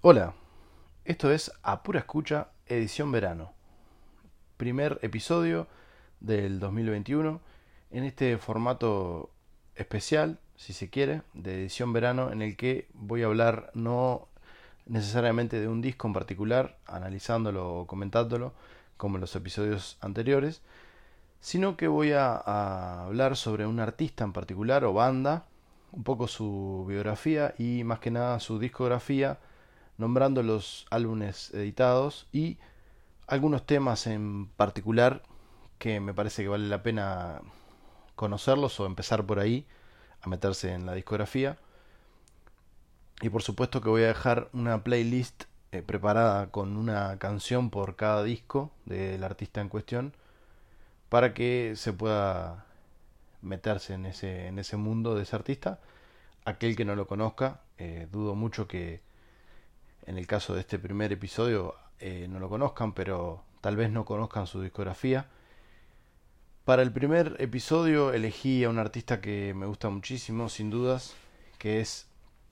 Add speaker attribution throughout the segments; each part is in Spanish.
Speaker 1: Hola, esto es A Pura Escucha, edición verano. Primer episodio del 2021 en este formato especial, si se quiere, de edición verano en el que voy a hablar no necesariamente de un disco en particular, analizándolo o comentándolo como en los episodios anteriores, sino que voy a hablar sobre un artista en particular o banda, un poco su biografía y más que nada su discografía, nombrando los álbumes editados y algunos temas en particular que me parece que vale la pena conocerlos o empezar por ahí a meterse en la discografía. Y por supuesto que voy a dejar una playlist preparada con una canción por cada disco del artista en cuestión para que se pueda meterse en ese mundo de ese artista. Aquel que no lo conozca, dudo mucho que en el caso de este primer episodio no lo conozcan, pero tal vez no conozcan su discografía. Para el primer episodio elegí a un artista que me gusta muchísimo, sin dudas, que es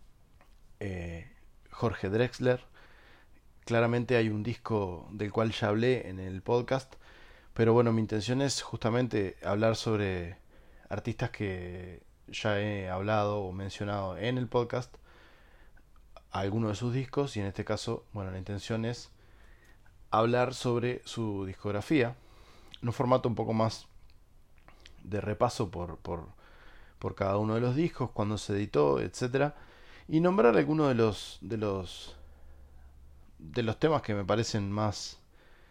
Speaker 1: Jorge Drexler. Claramente hay un disco del cual ya hablé en el podcast, pero bueno, mi intención es justamente hablar sobre artistas que ya he hablado o mencionado en el podcast, algunos de sus discos, y en este caso, bueno, la intención es hablar sobre su discografía, en un formato un poco más de repaso por cada uno de los discos, cuando se editó, etcétera, y nombrar algunos de los temas que me parecen más,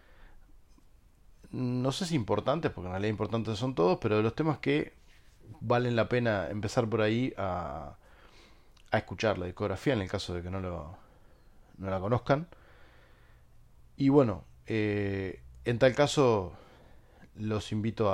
Speaker 1: no sé si importantes, porque en realidad importantes son todos, pero de los temas que valen la pena empezar por ahí a escuchar la discografía en el caso de que no la conozcan. Y bueno, en tal caso los invito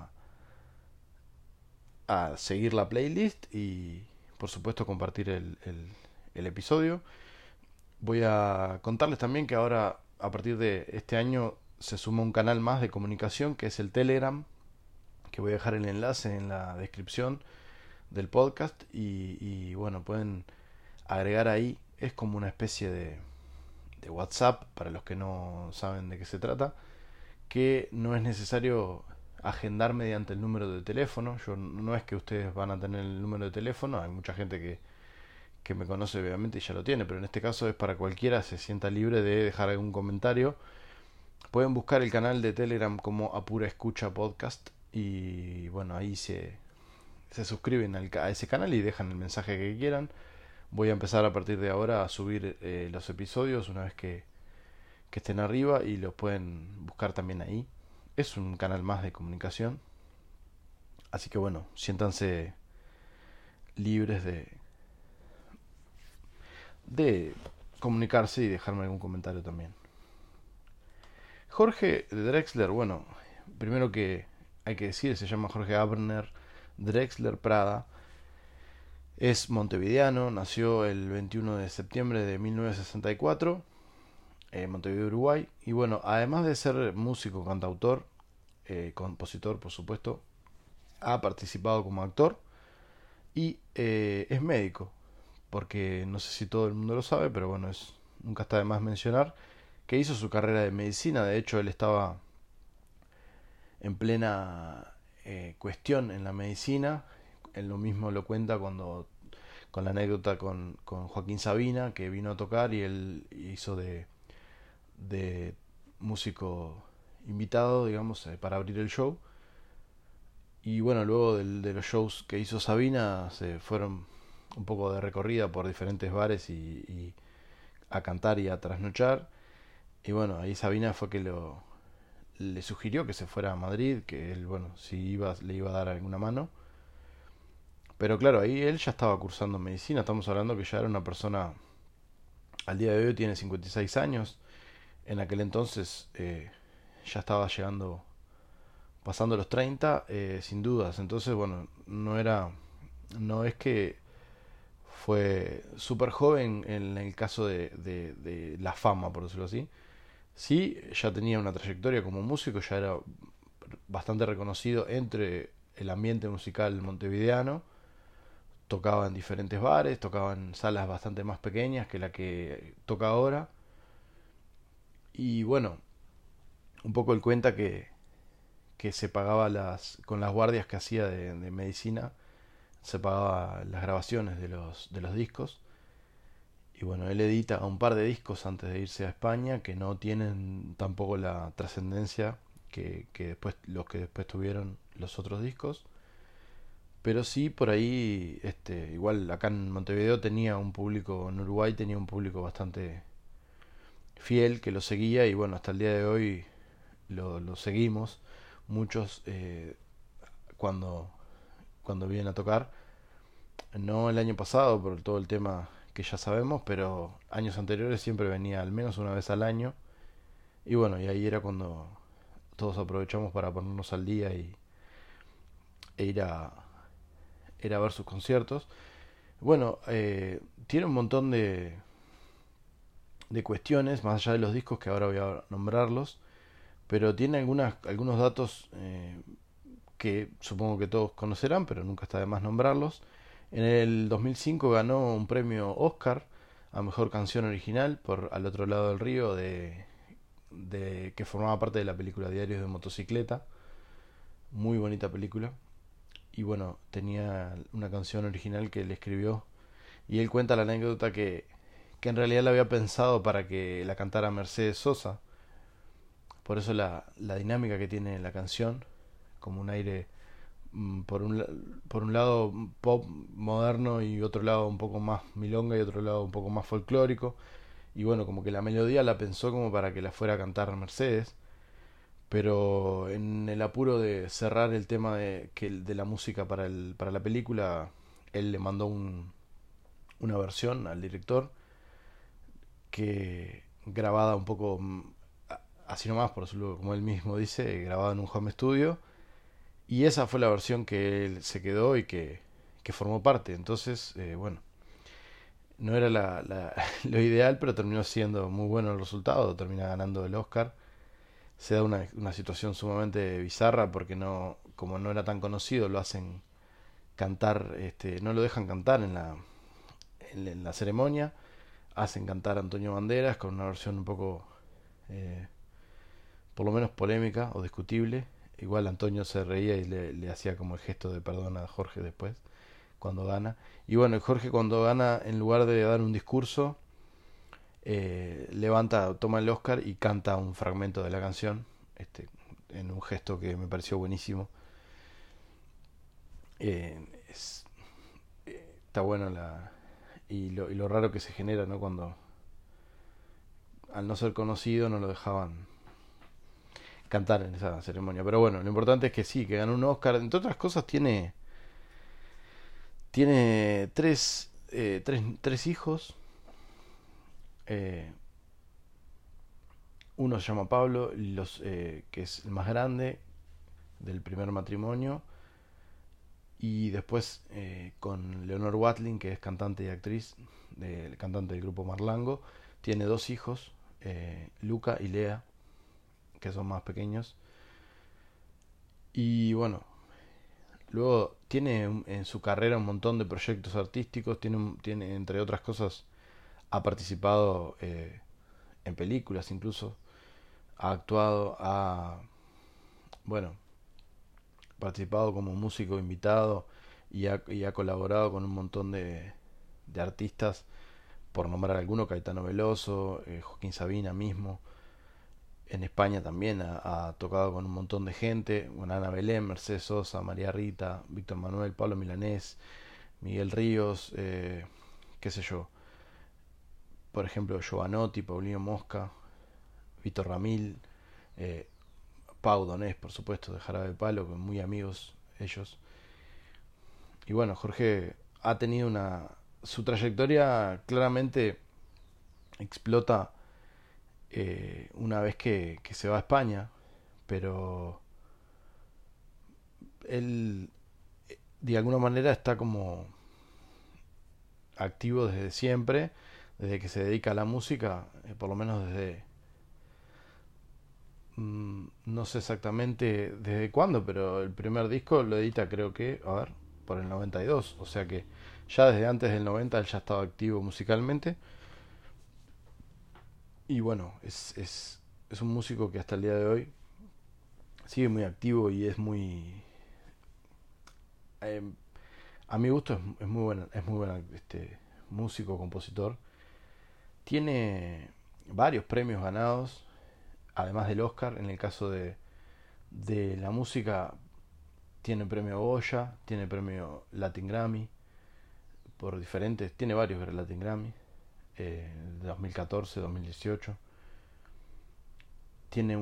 Speaker 1: a seguir la playlist y por supuesto compartir el episodio. Voy a contarles también que ahora a partir de este año se suma un canal más de comunicación que es el Telegram, que voy a dejar el enlace en la descripción del podcast y bueno, pueden agregar ahí, es como una especie de WhatsApp para los que no saben de qué se trata, que no es necesario agendar mediante el número de teléfono. Yo no es que ustedes van a tener el número de teléfono, hay mucha gente que me conoce obviamente y ya lo tiene, pero en este caso es para cualquiera se sienta libre de dejar algún comentario. Pueden buscar el canal de Telegram como Apura Escucha Podcast y bueno, ahí se suscriben a ese canal y dejan el mensaje que quieran. Voy a empezar a partir de ahora a subir los episodios una vez que estén arriba y los pueden buscar también ahí. Es un canal más de comunicación. Así que bueno, siéntanse libres de comunicarse y dejarme algún comentario también. Jorge Drexler, bueno, primero que hay que decir, se llama Jorge Abner Drexler Prada. Es montevideano, nació el 21 de septiembre de 1964 en Montevideo, Uruguay. Y bueno, además de ser músico, cantautor, compositor, por supuesto, ha participado como actor y es médico, porque no sé si todo el mundo lo sabe, pero bueno, nunca está de más mencionar que hizo su carrera de medicina. De hecho, él estaba en plena cuestión en la medicina. Él lo mismo lo cuenta con la anécdota con Joaquín Sabina, que vino a tocar y él hizo de músico invitado, digamos, para abrir el show. Y bueno, luego de los shows que hizo Sabina, se fueron un poco de recorrida por diferentes bares y a cantar y a trasnochar. Y bueno, ahí Sabina fue que le sugirió que se fuera a Madrid, que él, bueno, si iba, le iba a dar alguna mano. Pero claro, ahí él ya estaba cursando medicina, estamos hablando que ya era una persona, al día de hoy tiene 56 años, en aquel entonces ya estaba llegando, pasando los 30, sin dudas. Entonces, bueno, no es que fue súper joven en el caso de la fama, por decirlo así. Sí, ya tenía una trayectoria como músico, ya era bastante reconocido entre el ambiente musical montevideano. tocaba en diferentes bares, tocaba en salas bastante más pequeñas que la que toca ahora. Y bueno, un poco él cuenta que se pagaba con las guardias que hacía de medicina, se pagaba las grabaciones de los discos. Y bueno, él edita un par de discos antes de irse a España que no tienen tampoco la trascendencia que después los que después tuvieron los otros discos. Pero sí, por ahí, igual acá en Montevideo tenía un público, en Uruguay tenía un público bastante fiel que lo seguía y bueno, hasta el día de hoy lo seguimos. Muchos cuando, cuando vienen a tocar, no el año pasado por todo el tema que ya sabemos, pero años anteriores siempre venía al menos una vez al año. Y bueno, y ahí era cuando todos aprovechamos para ponernos al día e ir a ver sus conciertos. Bueno, tiene un montón de cuestiones, más allá de los discos que ahora voy a nombrarlos, pero tiene algunos datos que supongo que todos conocerán, pero nunca está de más nombrarlos. En el 2005 ganó un premio Oscar a Mejor Canción Original por Al Otro Lado del Río, que formaba parte de la película Diarios de Motocicleta. Muy bonita película. Y bueno, tenía una canción original que él escribió. Y él cuenta la anécdota que en realidad la había pensado para que la cantara Mercedes Sosa. Por eso la dinámica que tiene la canción, como un aire por un lado pop moderno y otro lado un poco más milonga y otro lado un poco más folclórico. Y bueno, como que la melodía la pensó como para que la fuera a cantar Mercedes. Pero en el apuro de cerrar el tema de la música para la película, él le mandó una versión al director que grabada un poco así nomás, por decirlo como él mismo dice, grabada en un home studio. Y esa fue la versión que él se quedó y que formó parte. Entonces, bueno, no era lo ideal, pero terminó siendo muy bueno el resultado. Termina ganando el Oscar. Se da una situación sumamente bizarra porque no, como no era tan conocido, lo hacen cantar, no lo dejan cantar en la ceremonia. Hacen cantar a Antonio Banderas con una versión un poco, eh, por lo menos polémica o discutible. Igual Antonio se reía y le hacía como el gesto de perdón a Jorge después, cuando gana. Y bueno, Jorge cuando gana, en lugar de dar un discurso, toma el Oscar y canta un fragmento de la canción, en un gesto que me pareció buenísimo. Eh, es, Está bueno y lo raro que se genera, ¿no? Cuando al no ser conocido no lo dejaban cantar en esa ceremonia. Pero bueno, lo importante es que sí, que ganó un Oscar. Entre otras cosas tiene tres hijos. Eh, Uno se llama Pablo, que es el más grande del primer matrimonio. Y después con Leonor Watling, que es cantante y actriz, cantante del grupo Marlango. Tiene dos hijos, Luca y Lea, que son más pequeños. Y bueno, luego tiene en su carrera un montón de proyectos artísticos. Tiene entre otras cosas, ha participado en películas incluso. Ha actuado, bueno, participado como músico invitado y ha colaborado con un montón de artistas, por nombrar alguno, Caetano Veloso, Joaquín Sabina mismo. En España también ha tocado con un montón de gente, con Ana Belén, Mercedes Sosa, María Rita, Víctor Manuel, Pablo Milanés, Miguel Ríos, qué sé yo, por ejemplo Giovanotti, Paulino Mosca, Víctor Ramil, eh, Pau Donés, por supuesto, de Jarabe de Palo, muy amigos ellos. Y bueno, Jorge ha tenido su trayectoria claramente explota una vez que se va a España, pero él de alguna manera está como activo desde siempre, desde que se dedica a la música, por lo menos desde, no sé exactamente desde cuándo, pero el primer disco lo edita creo que, a ver, por el 92, o sea que Ya desde antes del 90 él ya estaba activo musicalmente. Y bueno, es un músico que hasta el día de hoy sigue muy activo y es muy... eh, a mi gusto es muy buena músico, compositor. Tiene varios premios ganados, además del Oscar. En el caso de la música, tiene premio Goya, tiene premio Latin Grammy, por diferentes, tiene varios Latin Grammy, 2014, 2018. Tiene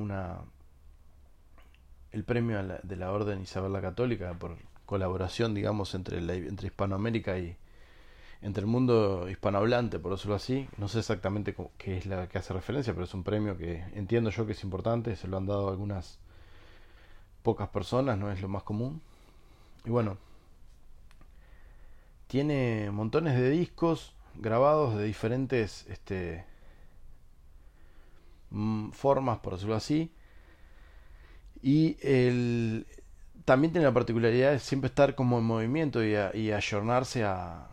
Speaker 1: el premio de la Orden Isabel la Católica por colaboración, digamos, entre Hispanoamérica y entre el mundo hispanohablante, por decirlo así. No sé exactamente qué es la que hace referencia, pero es un premio que entiendo yo que es importante. Se lo han dado a algunas pocas personas, no es lo más común. Y bueno, tiene montones de discos grabados de diferentes formas, por decirlo así. Y también tiene la particularidad de siempre estar como en movimiento y ayornarse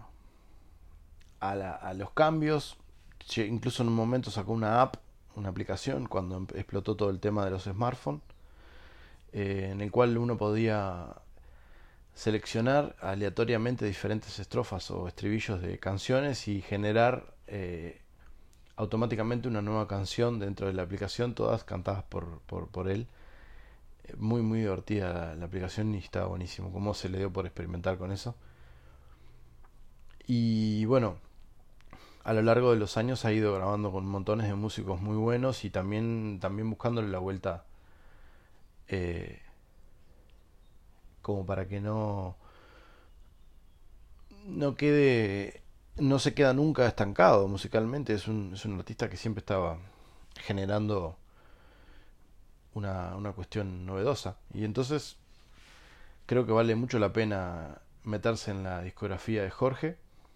Speaker 1: a los cambios. Incluso en un momento sacó una app, una aplicación, cuando explotó todo el tema de los smartphones, en el cual uno podía seleccionar aleatoriamente diferentes estrofas o estribillos de canciones y generar automáticamente una nueva canción dentro de la aplicación, todas cantadas por él. Muy muy divertida la aplicación y estaba buenísimo cómo se le dio por experimentar con eso. Y bueno, a lo largo de los años ha ido grabando con montones de músicos muy buenos y también buscándole la vuelta, eh, como para que no quede, no se queda nunca estancado musicalmente. Es un artista que siempre estaba generando una cuestión novedosa. Y entonces creo que vale mucho la pena meterse en la discografía de Jorge.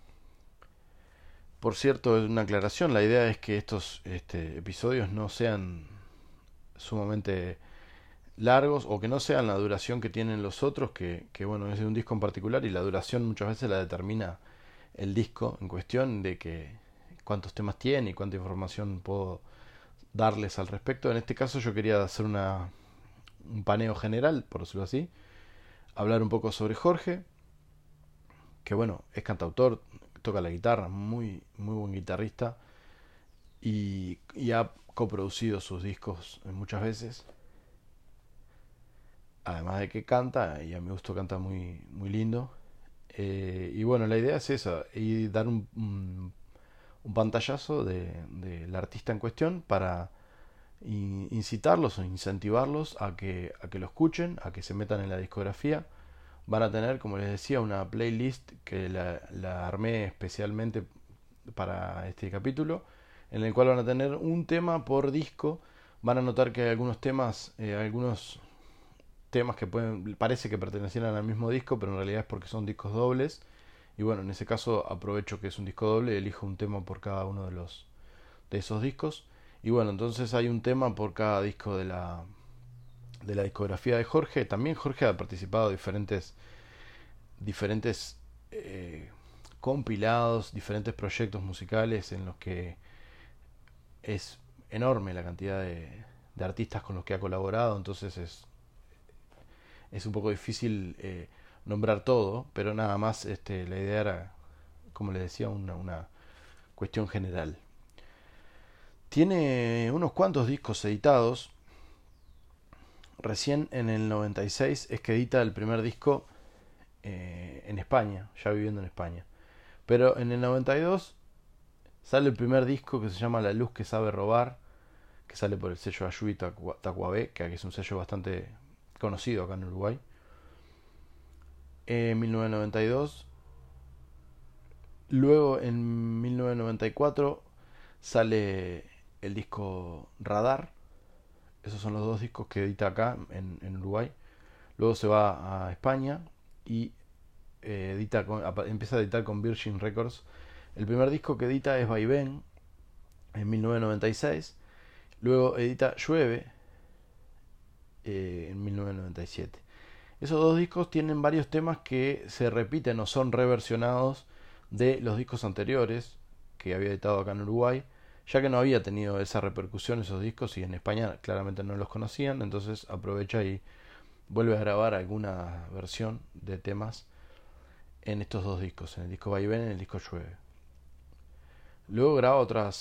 Speaker 1: Por cierto, es una aclaración, la idea es que estos episodios no sean sumamente largos o que no sean la duración que tienen los otros, que bueno, es de un disco en particular y la duración muchas veces la determina el disco en cuestión, de que cuántos temas tiene y cuánta información puedo darles al respecto. En este caso yo quería hacer un paneo general, por decirlo así, hablar un poco sobre Jorge, que bueno, es cantautor, toca la guitarra, muy, muy buen guitarrista y ha coproducido sus discos muchas veces. Además de que canta, y a mi gusto canta muy, muy lindo. Y bueno, la idea es esa, y dar un pantallazo del artista en cuestión para incitarlos o incentivarlos a que lo escuchen, a que se metan en la discografía. Van a tener, como les decía, una playlist que la armé especialmente para este capítulo, en el cual van a tener un tema por disco. Van a notar que hay algunos temas que parece que pertenecieran al mismo disco, pero en realidad es porque son discos dobles. Y bueno, en ese caso aprovecho que es un disco doble, elijo un tema por cada uno de esos discos. Y bueno, entonces hay un tema por cada disco de la discografía de Jorge. También Jorge ha participado de diferentes compilados, diferentes proyectos musicales en los que es enorme la cantidad de artistas con los que ha colaborado. Entonces es un poco difícil nombrar todo, pero nada más la idea era, como les decía, una cuestión general. Tiene unos cuantos discos editados. Recién en el 96 es que edita el primer disco en España, ya viviendo en España. Pero en el 92 sale el primer disco que se llama La Luz que Sabe Robar, que sale por el sello Ayuí Tacuabé, que es un sello bastante conocido acá en Uruguay. En 1992. Luego en 1994 sale el disco Radar. Esos son los dos discos que edita acá en Uruguay. Luego se va a España y empieza a editar con Virgin Records. El primer disco que edita es Vaivén en 1996. Luego edita Llueve en 1997. Esos dos discos tienen varios temas que se repiten o son reversionados de los discos anteriores que había editado acá en Uruguay, ya que no había tenido esa repercusión esos discos y en España claramente no los conocían, entonces aprovecha y vuelve a grabar alguna versión de temas en estos dos discos, en el disco Vaivén y en el disco Llueve. Luego graba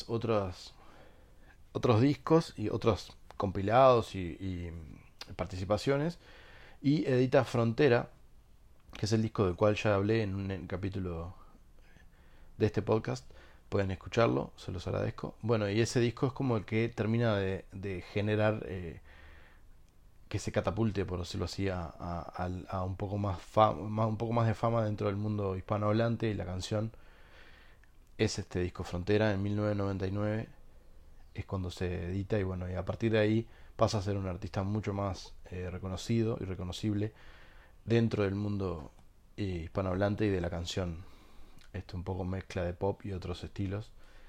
Speaker 1: otros discos y otros compilados y participaciones, y edita Frontera, que es el disco del cual ya hablé en un capítulo de este podcast. Pueden escucharlo, se los agradezco. Bueno, y ese disco es como el que termina de generar que se catapulte, por decirlo así, a un poco un poco más de fama dentro del mundo hispanohablante, y la canción es este disco Frontera. En 1999 es cuando se edita, y bueno, y a partir de ahí pasa a ser un artista mucho más reconocido y reconocible dentro del mundo hispanohablante y de la canción. Un poco mezcla de pop y otros estilos.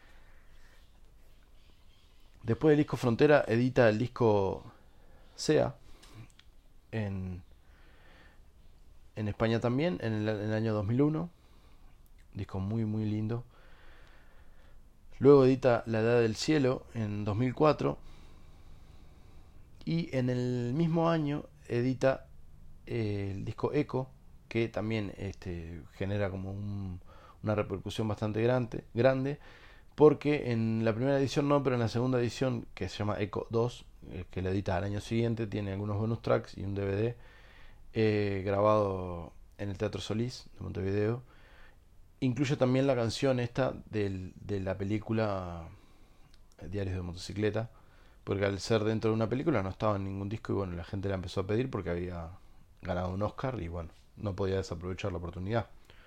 Speaker 1: Después del disco Frontera edita el disco Sea en España también, en el año 2001. Disco muy muy lindo. Luego edita La Edad del Cielo en 2004. Y en el mismo año edita el disco Eco, que también genera como una repercusión bastante grande, porque en la primera edición no, pero en la segunda edición, que se llama Eco 2, que la edita al año siguiente, tiene algunos bonus tracks y un DVD grabado en el Teatro Solís de Montevideo. Incluye también la canción esta de la película Diarios de Motocicleta, porque al ser dentro de una película no estaba en ningún disco, y bueno, la gente la empezó a pedir porque había ganado un Oscar, y bueno, no podía desaprovechar la oportunidad.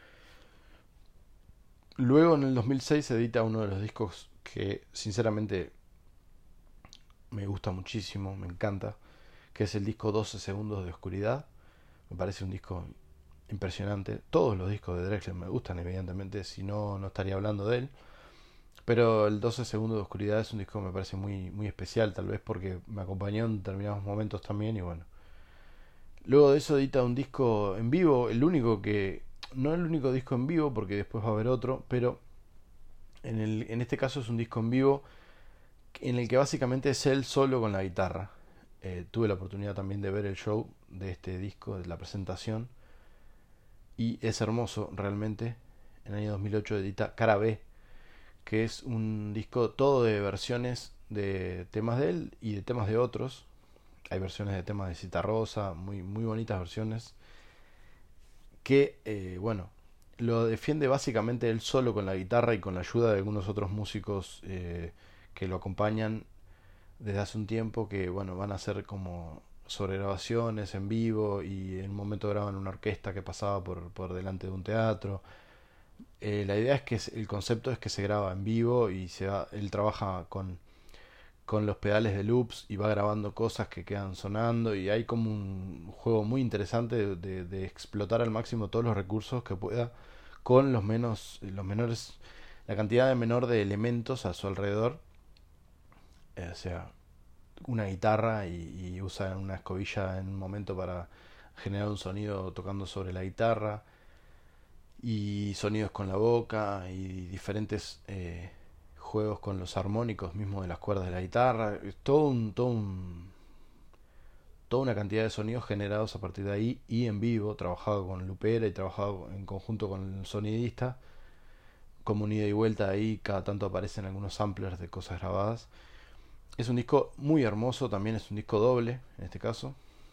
Speaker 1: Luego en el 2006 se edita uno de los discos que sinceramente me gusta muchísimo, me encanta, que es el disco 12 segundos de oscuridad. Me parece un disco impresionante. Todos los discos de Drexler me gustan, evidentemente, si no, no estaría hablando de él. Pero el 12 segundos de oscuridad es un disco que me parece muy, muy especial, tal vez porque me acompañó en determinados momentos también, y bueno. Luego de eso edita un disco en vivo, no el único disco en vivo, porque después va a haber otro, pero en este caso es un disco en vivo en el que básicamente es él solo con la guitarra. Tuve la oportunidad también de ver el show de este disco, de la presentación, y es hermoso realmente. En el año 2008 edita Cara B, que es un disco todo de versiones de temas de él y de temas de otros. Hay versiones de temas de Citarrosa, muy, muy bonitas versiones, que, bueno, lo defiende básicamente él solo con la guitarra y con la ayuda de algunos otros músicos que lo acompañan desde hace un tiempo, que, bueno, van a hacer como sobregrabaciones en vivo, y en un momento graban una orquesta que pasaba por delante de un teatro. La idea es que el concepto es que se graba en vivo, y él trabaja con los pedales de loops y va grabando cosas que quedan sonando, y hay como un juego muy interesante de explotar al máximo todos los recursos que pueda con la cantidad menor de elementos a su alrededor. O sea, una guitarra, y usa una escobilla en un momento para generar un sonido tocando sobre la guitarra, y sonidos con la boca, y diferentes juegos con los armónicos mismos de las cuerdas de la guitarra. Es toda una cantidad de sonidos generados a partir de ahí, y en vivo, trabajado con Lupera y trabajado en conjunto con el sonidista, como un ida y vuelta ahí. Cada tanto aparecen algunos samplers de cosas grabadas. Es un disco muy hermoso, también es un disco doble en este caso.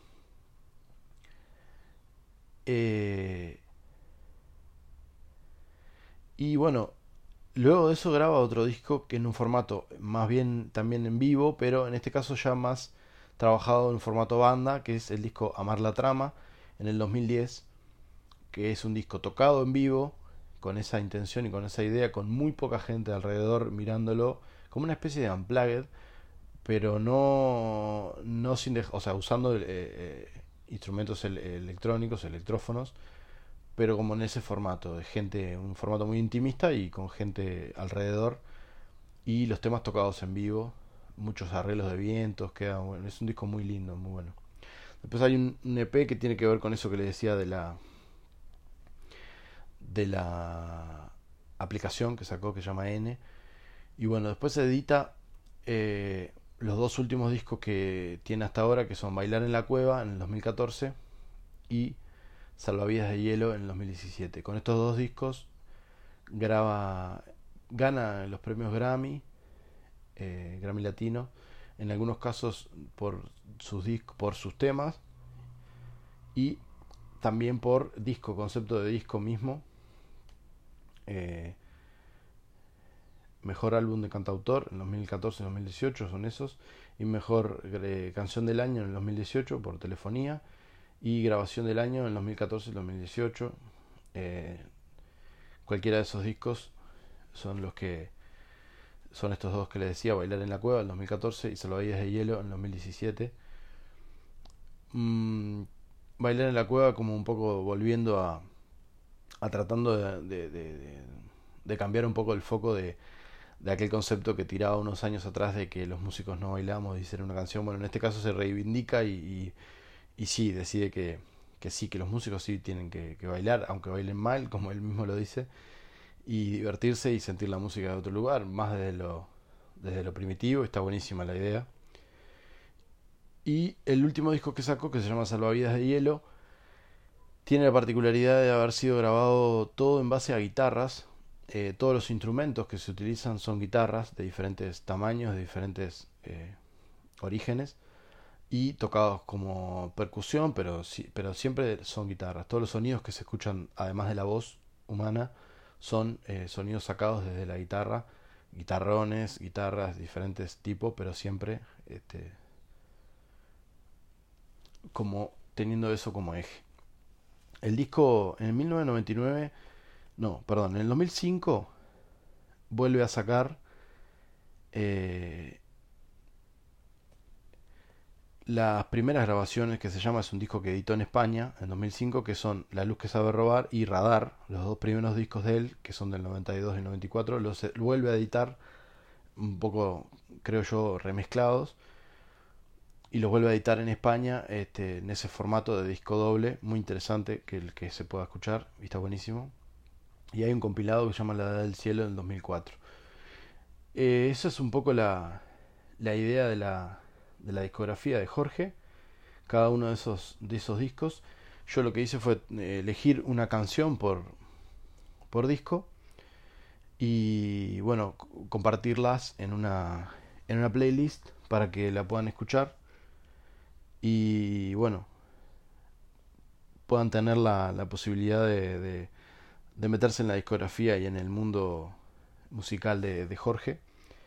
Speaker 1: Y bueno, luego de eso graba otro disco que en un formato más bien también en vivo, pero en este caso ya más trabajado en formato banda, que es el disco Amar la Trama, en el 2010, que es un disco tocado en vivo, con esa intención y con esa idea, con muy poca gente alrededor mirándolo, como una especie de unplugged, pero no sin o sea, usando instrumentos electrónicos, electrófonos, pero como en ese formato de gente, un formato muy intimista y con gente alrededor, y los temas tocados en vivo, muchos arreglos de vientos, queda bueno. Es un disco muy lindo, muy bueno. Después hay un EP que tiene que ver con eso que le decía de la aplicación que sacó que se llama N. Y bueno, después se edita los dos últimos discos que tiene hasta ahora, que son Bailar en la Cueva en el 2014 y Salvavidas de Hielo en el 2017. Con estos dos discos gana los premios Grammy, Grammy Latino, en algunos casos por sus temas y también por concepto de disco mismo. Mejor álbum de cantautor en 2014 y 2018 son esos, y mejor canción del año en el 2018 por Telefonía, y grabación del año en el 2014 y 2018. Cualquiera de esos discos son estos dos que les decía: Bailar en la Cueva en 2014 y Salvavidas de Hielo en 2017. Bailar en la Cueva como un poco volviendo a tratando de cambiar un poco el foco de aquel concepto que tiraba unos años atrás de que los músicos no bailamos y hicieron una canción. Bueno, en este caso se reivindica y sí, decide que sí, que los músicos sí tienen que bailar, aunque bailen mal, como él mismo lo dice, y divertirse y sentir la música de otro lugar, más desde lo primitivo. Está buenísima la idea. Y el último disco que sacó, que se llama Salvavidas de Hielo, tiene la particularidad de haber sido grabado todo en base a guitarras. Todos los instrumentos que se utilizan son guitarras de diferentes tamaños, de diferentes orígenes, y tocados como percusión, pero siempre son guitarras. Todos los sonidos que se escuchan, además de la voz humana, son sonidos sacados desde la guitarra, guitarrones, guitarras, diferentes tipos, pero siempre como teniendo eso como eje. El disco en 1999, no, perdón, en el 2005 vuelve a sacar las primeras grabaciones, que se llama, es un disco que editó en España en 2005, que son La Luz que Sabe Robar y Radar, los dos primeros discos de él, que son del 92 y 94, los vuelve a editar un poco, creo yo, remezclados, y los vuelve a editar en España en ese formato de disco doble, muy interesante, que el que se pueda escuchar, y está buenísimo. Y hay un compilado que se llama La Edad del Cielo en 2004. Esa es un poco la idea de la discografía de Jorge, cada uno de esos discos. Yo lo que hice fue elegir una canción por disco y bueno, compartirlas en una playlist para que la puedan escuchar y bueno, puedan tener la posibilidad de meterse en la discografía y en el mundo musical de Jorge,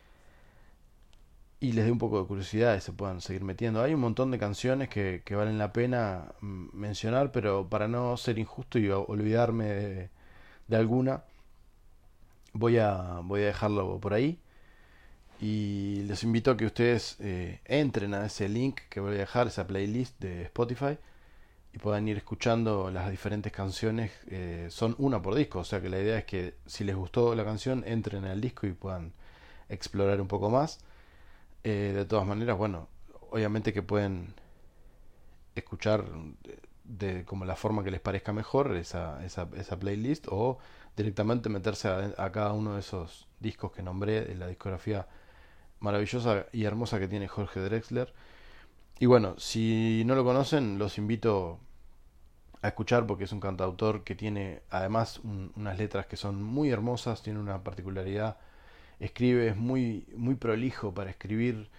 Speaker 1: y les dé un poco de curiosidad y se puedan seguir metiendo. Hay un montón de canciones que valen la pena mencionar, pero para no ser injusto y olvidarme de alguna, voy a dejarlo por ahí. Y les invito a que ustedes entren a ese link que voy a dejar, esa playlist de Spotify, y puedan ir escuchando las diferentes canciones. Son una por disco, o sea que la idea es que si les gustó la canción, entren al disco y puedan explorar un poco más. De todas maneras, bueno, obviamente que pueden escuchar como la forma que les parezca mejor esa playlist, o directamente meterse a cada uno de esos discos que nombré de la discografía maravillosa y hermosa que tiene Jorge Drexler. Y bueno, si no lo conocen, los invito a escuchar, porque es un cantautor que tiene además unas letras que son muy hermosas, tiene una particularidad: escribe, es muy prolijo para escribir,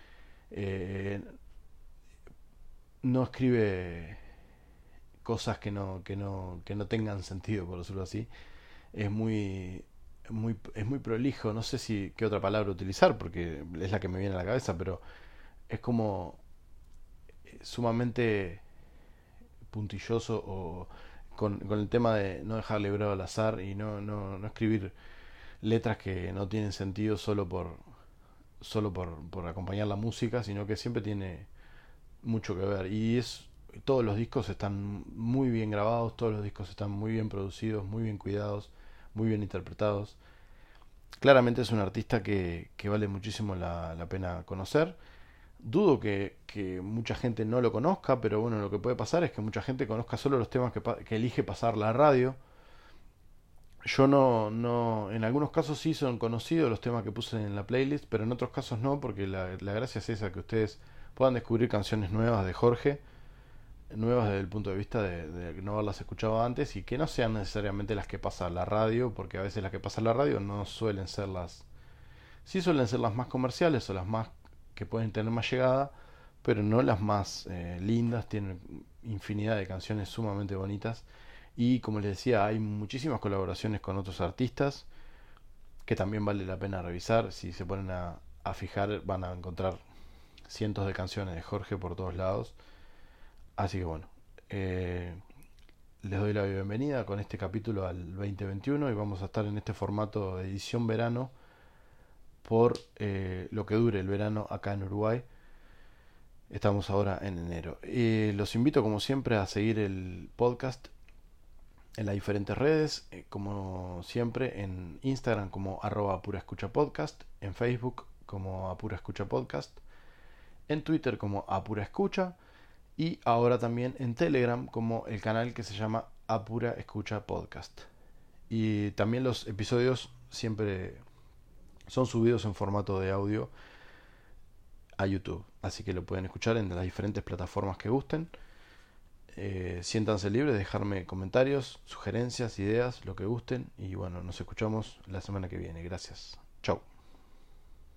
Speaker 1: no escribe cosas que no tengan sentido, por decirlo así. Es es muy prolijo, no sé si qué otra palabra utilizar porque es la que me viene a la cabeza, pero es como sumamente puntilloso, o con el tema de no dejar librado al azar y no escribir letras que no tienen sentido solo por acompañar la música, sino que siempre tiene mucho que ver. Y todos los discos están muy bien grabados, todos los discos están muy bien producidos, muy bien cuidados, muy bien interpretados. Claramente es un artista que vale muchísimo la pena conocer. Dudo que mucha gente no lo conozca, pero bueno, lo que puede pasar es que mucha gente conozca solo los temas que elige pasar la radio. Yo no, en algunos casos sí son conocidos los temas que puse en la playlist, pero en otros casos no, porque la gracia es esa, que ustedes puedan descubrir canciones nuevas de Jorge, nuevas desde el punto de vista de no haberlas escuchado antes y que no sean necesariamente las que pasa a la radio, porque a veces las que pasa a la radio no suelen ser sí suelen ser las más comerciales o las más que pueden tener más llegada, pero no las más lindas, tienen infinidad de canciones sumamente bonitas y como les decía, hay muchísimas colaboraciones con otros artistas que también vale la pena revisar. Si se ponen a fijar van a encontrar cientos de canciones de Jorge por todos lados. Así que bueno, eh, les doy la bienvenida con este capítulo al 2021 y vamos a estar en este formato de edición verano por lo que dure el verano acá en Uruguay. Estamos ahora en enero. Los invito como siempre a seguir el podcast en las diferentes redes, como siempre en Instagram como @apuraescuchapodcast, en Facebook como apuraescuchapodcast, en Twitter como apuraescucha y ahora también en Telegram como el canal que se llama Apura Escucha Podcast. Y también los episodios siempre son subidos en formato de audio a YouTube, así que lo pueden escuchar en las diferentes plataformas que gusten. Siéntanse libres de dejarme comentarios, sugerencias, ideas, lo que gusten y bueno, nos escuchamos la semana que viene. Gracias. Chau.